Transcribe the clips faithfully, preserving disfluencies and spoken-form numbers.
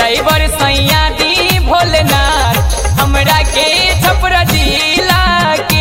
Driver सैया दी भोलेनाथ हमरा के छपरा जिला के।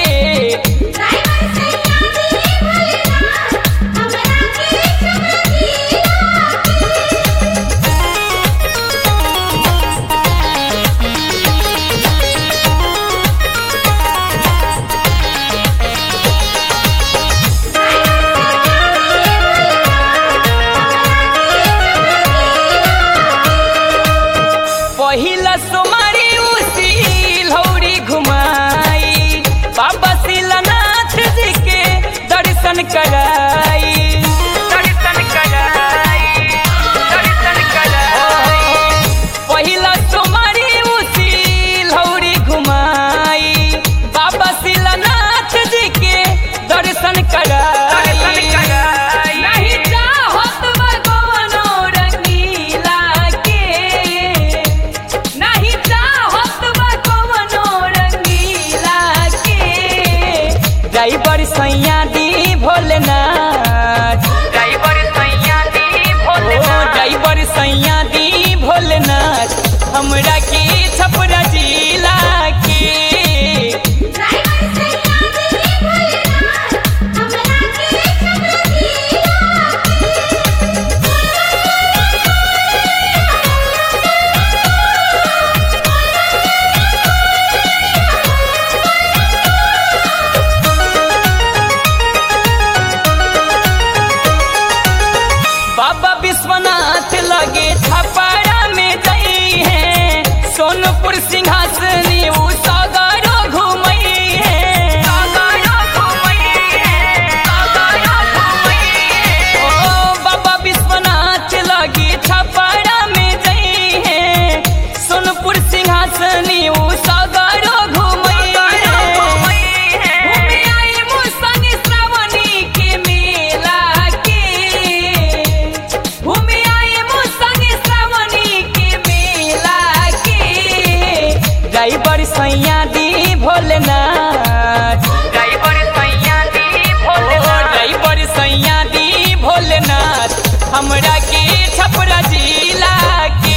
पहिला सोमारी उसी लौरी घुमाई बाबा शिलानाथ जी के दर्शन कराई दर्शन कराई दर्शन कराई। पहिला सोमारी उसी लौरी घुमाई बाबा शिलानाथ जी के दर्शन कराई। नहीं चाहत बगवनो रंगीला के, नहीं चाहत बगवनो रंगीला के। ड्राइवर सैया दी भोलेनाथ ड्राइवर सैया दी भोलेनाथ ड्राइवर सैया दी भोलेनाथ हमरा के छपरा जिला के। बाबा विश्वनाथ लगे छपरा में गई है, सोनपुर सिंहासनी उ सगरो घुमई है सगरो घुमई है सगरो घुमई है। ओ बाबा विश्वनाथ लगे छपरा में गई है, सोनपुर सिंहासनी उ सगरो घुमई है। घूमे आई मुसंग श्रावणी के मेला के, घूमे आए मुसंग श्रावणी के मेला के। ड्राइवर सैया दी भोलेनाथ ड्राइवर सैया दी भोलेनाथ ड्राइवर सैया दी भोलेनाथ हमरा के छपरा जिला के।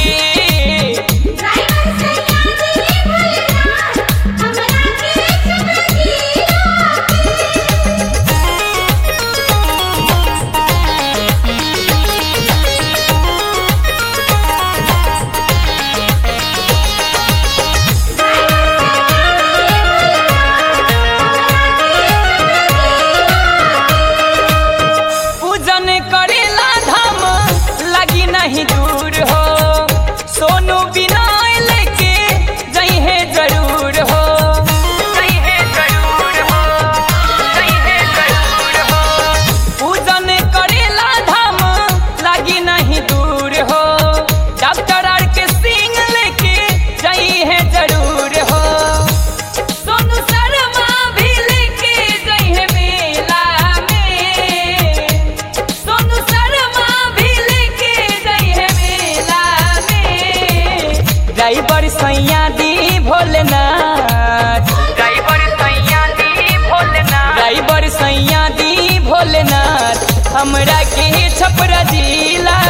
पूजन करेला धाम लगी नहीं दूर हो, सोनू बिनय लेके जई है जरूर हो जई है जरूर हो जई है जरूर हो। पूजन करेला धाम लगी नहीं दूर हो, डॉक्टर आर के सिंह लेके जई है जरूर हो। सोनू शर्मा भी लेके जई है मेला में, सोनू शर्मा भी लेके जई है मेला में। ड्राइवर सैया दी भोलेनाथ ड्राइवर सैया दी भोलेनाथ ड्राइवर सैया दी भोलेनाथ हमरा के छपरा जिला